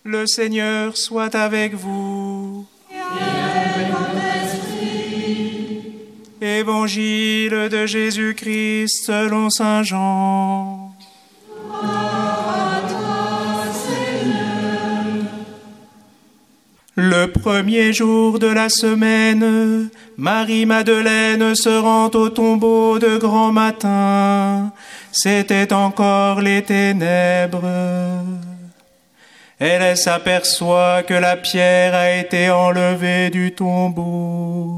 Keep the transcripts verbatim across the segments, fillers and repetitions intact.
Le Seigneur soit avec vous. Et avec ton esprit. Évangile de Jésus-Christ selon saint Jean. Gloire à toi, Seigneur. Le premier jour de la semaine, Marie-Madeleine se rend au tombeau de grand matin. C'était encore les ténèbres. Elle s'aperçoit que la pierre a été enlevée du tombeau.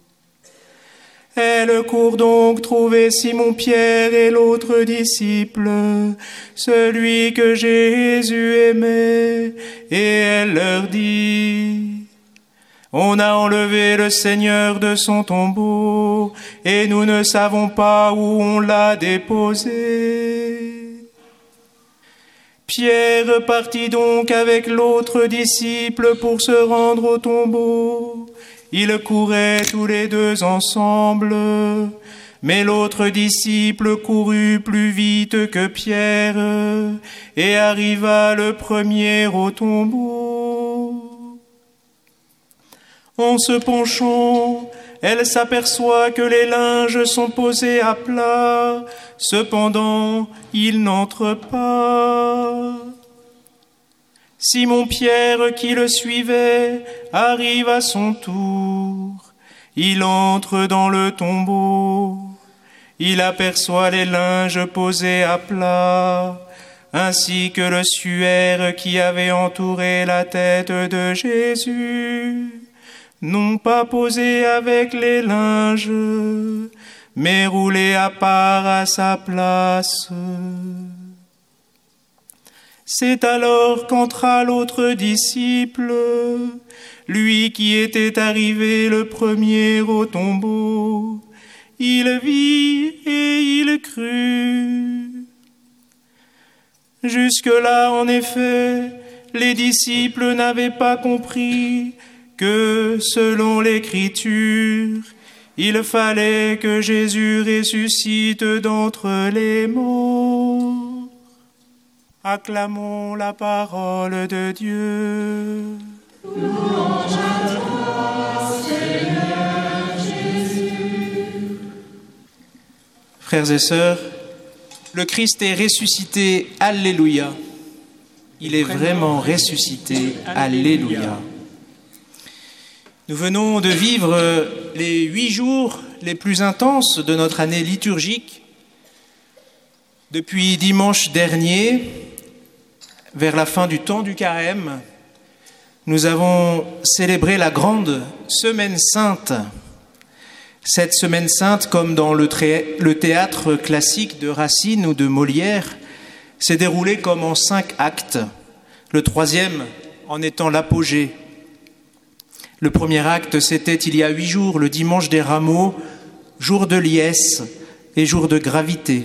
Elle court donc trouver Simon-Pierre et l'autre disciple, celui que Jésus aimait, et elle leur dit: « On a enlevé le Seigneur de son tombeau, et nous ne savons pas où on l'a déposé. » Pierre partit donc avec l'autre disciple pour se rendre au tombeau. Ils couraient tous les deux ensemble, mais l'autre disciple courut plus vite que Pierre et arriva le premier au tombeau. En se penchant, elle s'aperçoit que les linges sont posés à plat. Cependant, il n'entre pas. Simon-Pierre, qui le suivait, arrive à son tour. Il entre dans le tombeau. Il aperçoit les linges posés à plat, ainsi que le suaire qui avait entouré la tête de Jésus, non pas posé avec les linges, mais roulé à part à sa place. C'est alors qu'entra l'autre disciple, lui qui était arrivé le premier au tombeau. Il vit et il crut. Jusque-là, en effet, les disciples n'avaient pas compris que, selon l'Écriture, il fallait que Jésus ressuscite d'entre les morts. Acclamons la parole de Dieu. Louange à toi, Seigneur Jésus. Frères et sœurs, le Christ est ressuscité, alléluia. Il est vraiment ressuscité, alléluia. Nous venons de vivre les huit jours les plus intenses de notre année liturgique. Depuis dimanche dernier, vers la fin du temps du carême, nous avons célébré la grande Semaine Sainte. Cette Semaine Sainte, comme dans le, tré- le théâtre classique de Racine ou de Molière, s'est déroulée comme en cinq actes, le troisième en étant l'apogée. Le premier acte, c'était il y a huit jours, le dimanche des Rameaux, jour de liesse et jour de gravité.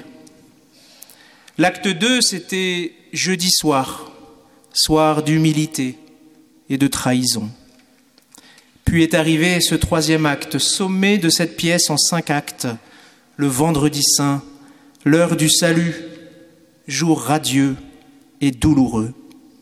L'acte deux, c'était jeudi soir, soir d'humilité et de trahison. Puis est arrivé ce troisième acte, sommet de cette pièce en cinq actes, le vendredi saint, l'heure du salut, jour radieux et douloureux.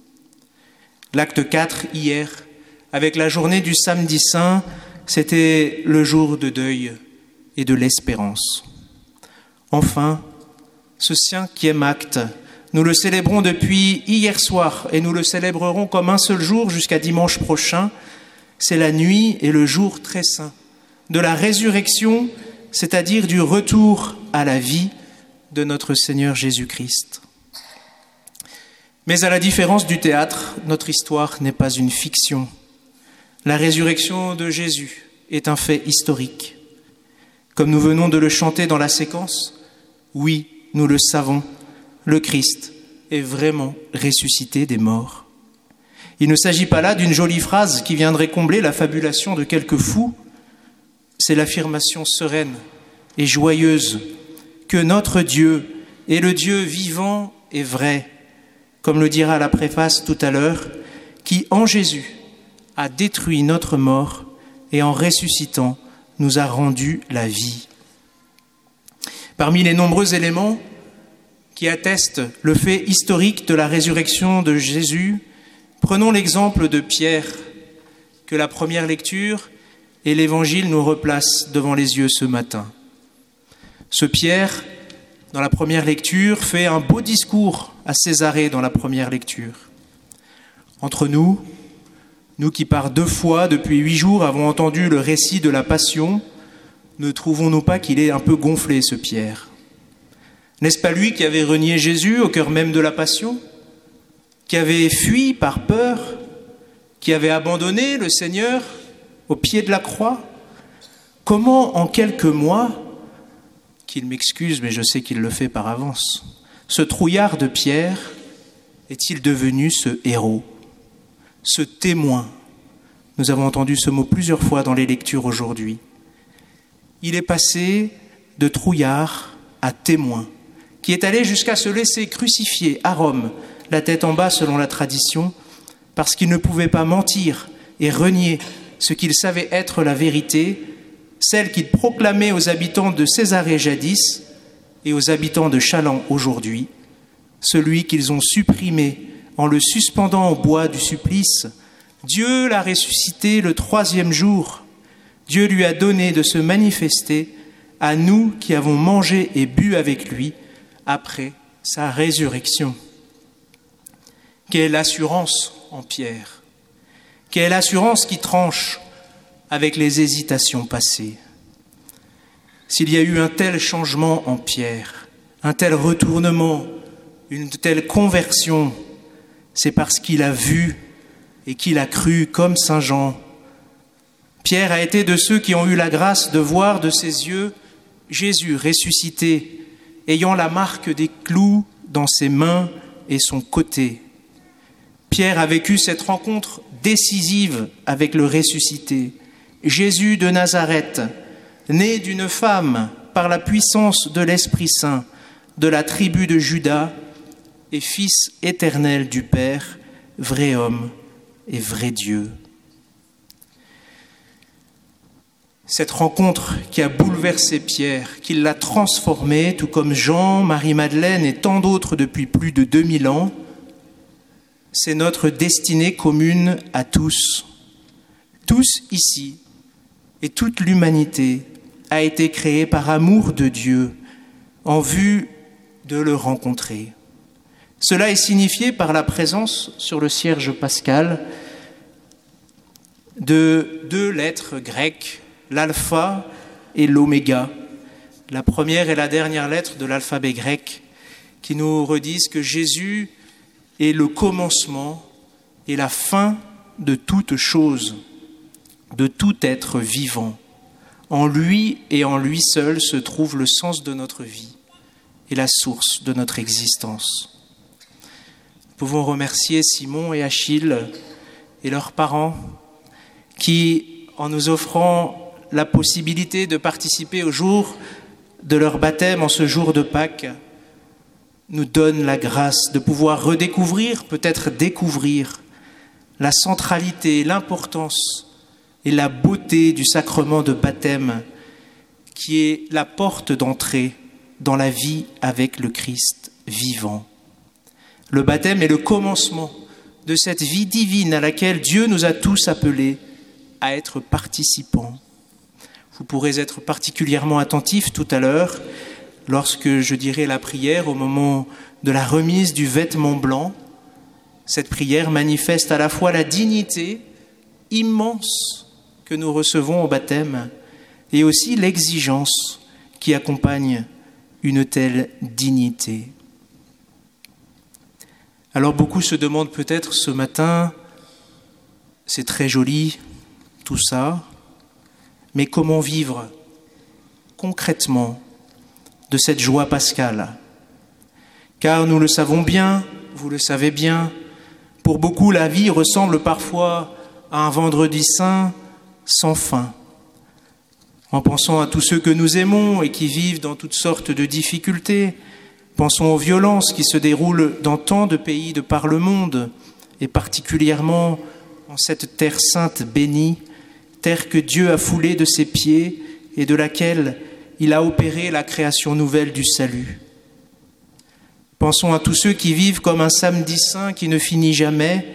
L'acte quatre, hier, avec la journée du samedi saint, c'était le jour de deuil et de l'espérance. Enfin, ce cinquième acte, nous le célébrons depuis hier soir et nous le célébrerons comme un seul jour jusqu'à dimanche prochain. C'est la nuit et le jour très saint de la résurrection, c'est-à-dire du retour à la vie de notre Seigneur Jésus-Christ. Mais à la différence du théâtre, notre histoire n'est pas une fiction. La résurrection de Jésus est un fait historique. Comme nous venons de le chanter dans la séquence, oui, nous le savons, le Christ est vraiment ressuscité des morts. Il ne s'agit pas là d'une jolie phrase qui viendrait combler la fabulation de quelques fous. C'est l'affirmation sereine et joyeuse que notre Dieu est le Dieu vivant et vrai, comme le dira la préface tout à l'heure, qui en Jésus a détruit notre mort et en ressuscitant nous a rendu la vie. Parmi les nombreux éléments qui attestent le fait historique de la résurrection de Jésus, Prenons l'exemple de Pierre, que la première lecture et l'Évangile nous replacent devant les yeux ce matin. Ce Pierre, dans la première lecture, fait un beau discours à Césarée dans la première lecture. Entre nous, nous qui par deux fois depuis huit jours avons entendu le récit de la Passion, ne trouvons-nous pas qu'il est un peu gonflé, ce Pierre ? N'est-ce pas lui qui avait renié Jésus au cœur même de la Passion ? Qui avait fui par peur ? Qui avait abandonné le Seigneur au pied de la croix ? Comment, en quelques mois, qu'il m'excuse, mais je sais qu'il le fait par avance, ce trouillard de Pierre est-il devenu ce héros, ce témoin ? Nous avons entendu ce mot plusieurs fois dans les lectures aujourd'hui. Il est passé de trouillard à témoin, qui est allé jusqu'à se laisser crucifier à Rome, la tête en bas selon la tradition, parce qu'il ne pouvait pas mentir et renier ce qu'il savait être la vérité, celle qu'il proclamait aux habitants de Césarée jadis et aux habitants de Chaland aujourd'hui, celui qu'ils ont supprimé en le suspendant au bois du supplice. Dieu l'a ressuscité le troisième jour. Dieu lui a donné de se manifester à nous qui avons mangé et bu avec lui après sa résurrection. Quelle assurance en Pierre, quelle assurance qui tranche avec les hésitations passées. S'il y a eu un tel changement en Pierre, un tel retournement, une telle conversion, c'est parce qu'il a vu et qu'il a cru comme Saint Jean. Pierre a été de ceux qui ont eu la grâce de voir de ses yeux Jésus ressuscité, ayant la marque des clous dans ses mains et son côté. Pierre a vécu cette rencontre décisive avec le ressuscité, Jésus de Nazareth, né d'une femme par la puissance de l'Esprit Saint, de la tribu de Juda, et fils éternel du Père, vrai homme et vrai Dieu. Cette rencontre qui a bouleversé Pierre, qui l'a transformé, tout comme Jean, Marie-Madeleine et tant d'autres depuis plus de deux mille ans, c'est notre destinée commune à tous. Tous ici et toute l'humanité a été créée par amour de Dieu en vue de le rencontrer. Cela est signifié par la présence sur le cierge pascal de deux lettres grecques, l'alpha et l'oméga, la première et la dernière lettre de l'alphabet grec, qui nous redisent que Jésus est le commencement et la fin de toute chose, de tout être vivant. En lui et en lui seul se trouve le sens de notre vie et la source de notre existence. Nous pouvons remercier Simon et Achille et leurs parents qui, en nous offrant la possibilité de participer au jour de leur baptême, en ce jour de Pâques, nous donnent la grâce de pouvoir redécouvrir, peut-être découvrir, la centralité, l'importance et la beauté du sacrement de baptême qui est la porte d'entrée dans la vie avec le Christ vivant. Le baptême est le commencement de cette vie divine à laquelle Dieu nous a tous appelés à être participants. Vous pourrez être particulièrement attentifs tout à l'heure lorsque je dirai la prière au moment de la remise du vêtement blanc. Cette prière manifeste à la fois la dignité immense que nous recevons au baptême et aussi l'exigence qui accompagne une telle dignité. Alors beaucoup se demandent peut-être ce matin, c'est très joli tout ça, mais comment vivre concrètement de cette joie pascale ? Car nous le savons bien, vous le savez bien, pour beaucoup la vie ressemble parfois à un vendredi saint sans fin. En pensant à tous ceux que nous aimons et qui vivent dans toutes sortes de difficultés, pensons aux violences qui se déroulent dans tant de pays de par le monde, et particulièrement en cette terre sainte bénie, terre que Dieu a foulée de ses pieds et de laquelle il a opéré la création nouvelle du salut. Pensons à tous ceux qui vivent comme un samedi saint qui ne finit jamais,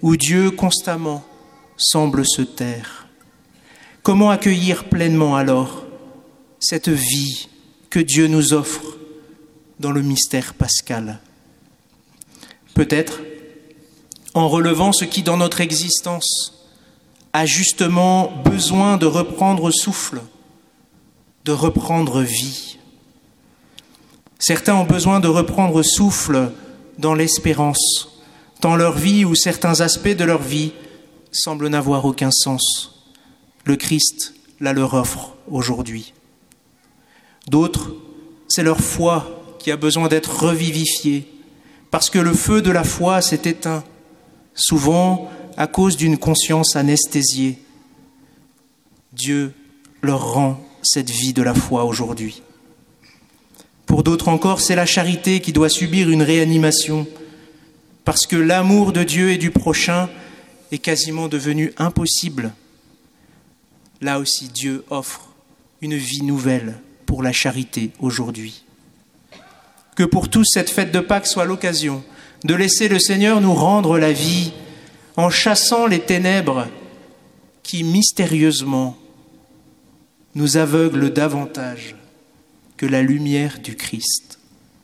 où Dieu constamment semble se taire. Comment accueillir pleinement alors cette vie que Dieu nous offre dans le mystère pascal? Peut-être en relevant ce qui dans notre existence a justement besoin de reprendre souffle, de reprendre vie. Certains ont besoin de reprendre souffle dans l'espérance, dans leur vie où certains aspects de leur vie semblent n'avoir aucun sens. Le Christ la leur offre aujourd'hui. D'autres, c'est leur foi qui a besoin d'être revivifiée, parce que le feu de la foi s'est éteint, souvent à cause d'une conscience anesthésiée. Dieu leur rend cette vie de la foi aujourd'hui. Pour d'autres encore, c'est la charité qui doit subir une réanimation, parce que l'amour de Dieu et du prochain est quasiment devenu impossible. Là aussi, Dieu offre une vie nouvelle pour la charité aujourd'hui. Que pour tous, cette fête de Pâques soit l'occasion de laisser le Seigneur nous rendre la vie en chassant les ténèbres qui, mystérieusement, nous aveuglent davantage que la lumière du Christ.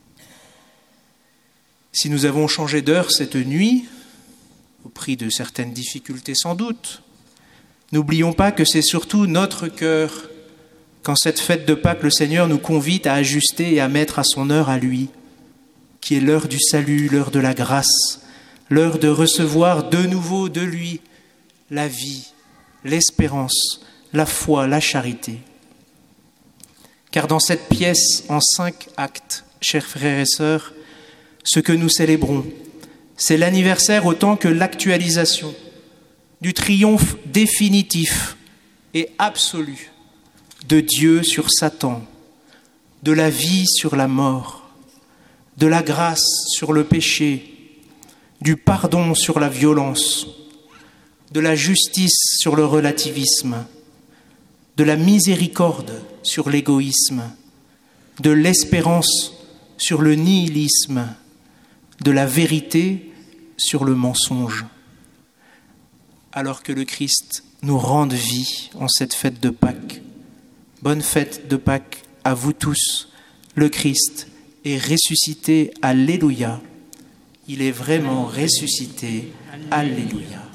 Si nous avons changé d'heure cette nuit, au prix de certaines difficultés sans doute, n'oublions pas que c'est surtout notre cœur qu'en cette fête de Pâques, le Seigneur nous convie à ajuster et à mettre à son heure à lui, qui est l'heure du salut, l'heure de la grâce, l'heure de recevoir de nouveau de lui la vie, l'espérance, la foi, la charité. Car dans cette pièce en cinq actes, chers frères et sœurs, ce que nous célébrons, c'est l'anniversaire autant que l'actualisation du triomphe définitif et absolu de Dieu sur Satan, de la vie sur la mort, de la grâce sur le péché, du pardon sur la violence, de la justice sur le relativisme, de la miséricorde sur l'égoïsme, de l'espérance sur le nihilisme, de la vérité sur le mensonge. Alors que le Christ nous rende vie en cette fête de Pâques. Bonne fête de Pâques à vous tous. Le Christ est ressuscité. Alléluia. Il est vraiment ressuscité. Alléluia.